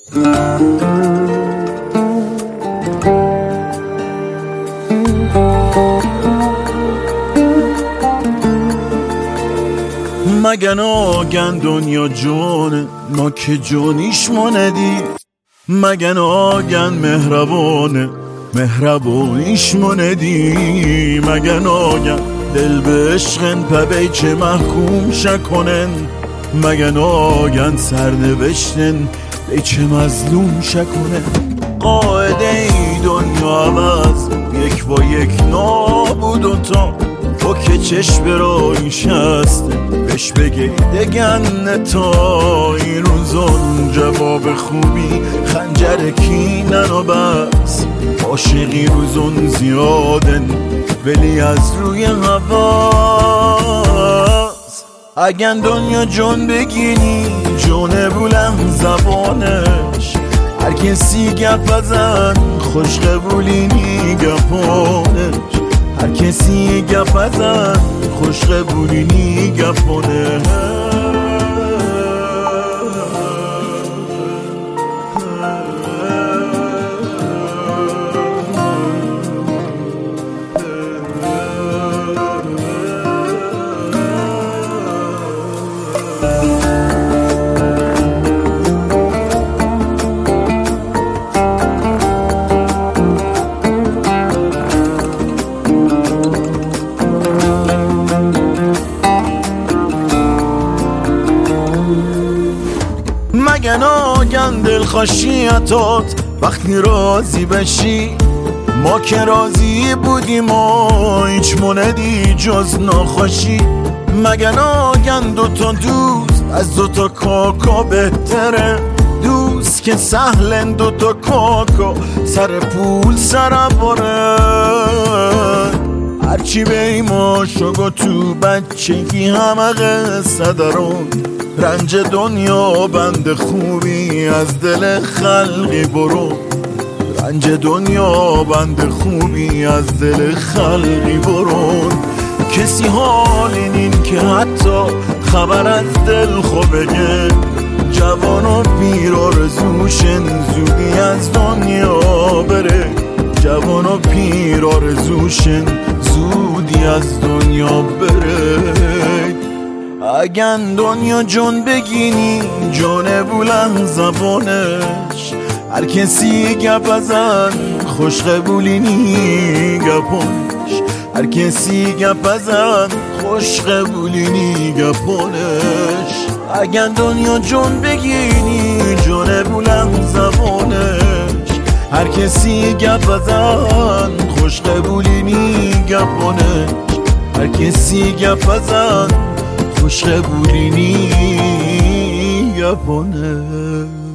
مگه ناگن دنیا جونه ما که جونیش موندی، مگه ناگن مهربانه مهربانیش موندی، مگه ناگن دل به عشقن پبی چه محکوم شکنن، مگه ناگن سرنوشتن بی چه مظلوم شکنن. قاعده ای دنیا عوض یک با یک نابود و تا تو که چشم برای شسته بهش بگی دگن تا این روزان جواب خوبی خنجر کینن و بس عاشقی روزون زیادن ولی از روی هواست. اگه دنیا جون بگینی جونه بلند زبانش، هر کسی گپ ازن خوش قبولینی گپانش، هر کسی گپ ازن خوش قبولینی گپانش. مگه ناگن دلخوشیتات وقتی راضی بشی، ما که راضی بودیم و هیچ موندی جز ناخوشی، مگه ناگن دوتا دوست از دوتا کاکا بهتره، دوست که سهلن دوتا کاکا سر پول سر باره، هرچی بیما شگو تو بچگی همه قصه دارون، رنج دنیا بند خوبی از دل خلقی برو، رنج دنیا بند خوبی از دل خلقی برون. کسی حال این که حتی خبر از دل خوبه، جوان و پیر آرزوشن زودی از دنیا بره، جوان و پیر آرزوشن زودی از دنیا بره. اگن دنیا جون بگینی جون بلند زبانش، هر کسی گپ ازن خوش قبولینی گپانش، هر کسی گپ ازن خوش قبولینی گپانش. اگن دنیا جون بگینی جون بلند زبانش، هر کسی گپ ازن خوش قبولینی گپانش، هر کسی گپ ازن خوش قبولینی گپانه.